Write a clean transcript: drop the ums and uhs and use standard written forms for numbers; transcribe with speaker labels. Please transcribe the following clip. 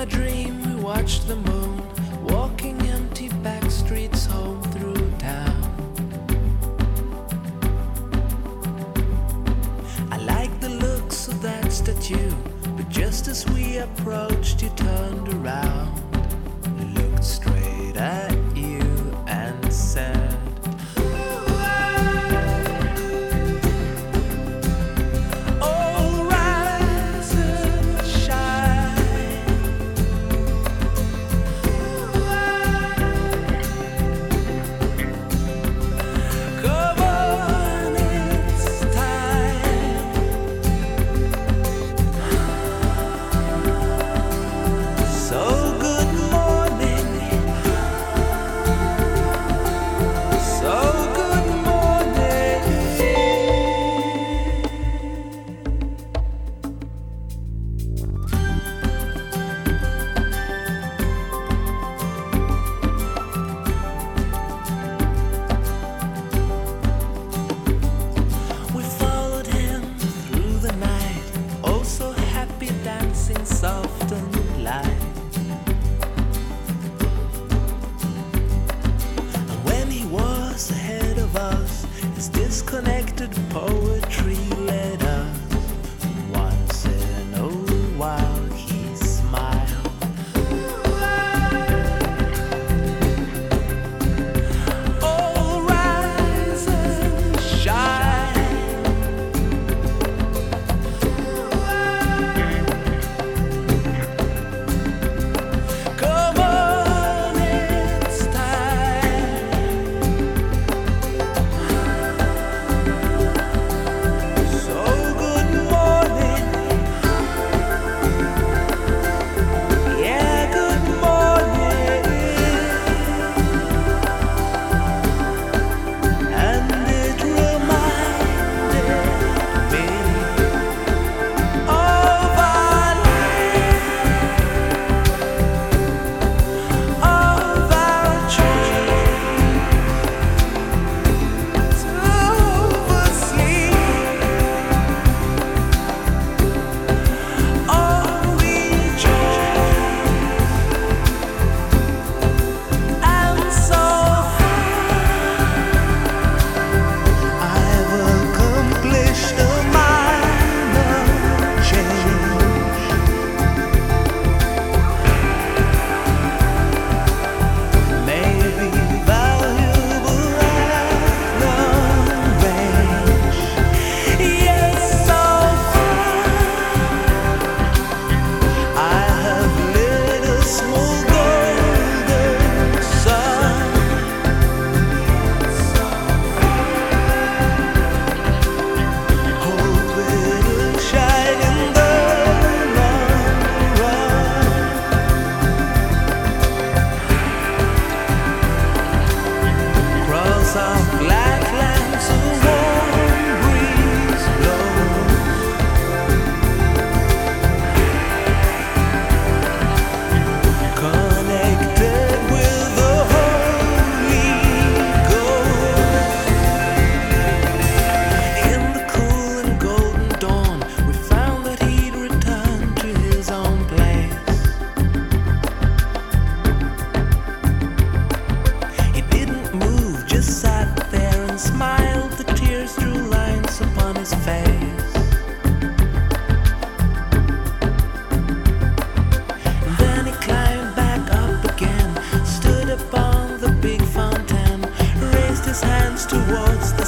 Speaker 1: my dream, we watched the moon walking empty back streets home through town. I like the looks of that statue, but just as we approached, you turned around, looked straight at you and said, soft and light. And when he was ahead of us, his disconnected poetry led us. Once in a while he smiled. Oh, rise and shine. Smiled, the tears drew lines upon his face. And then he climbed back up again, stood upon the big fountain, raised his hands towards the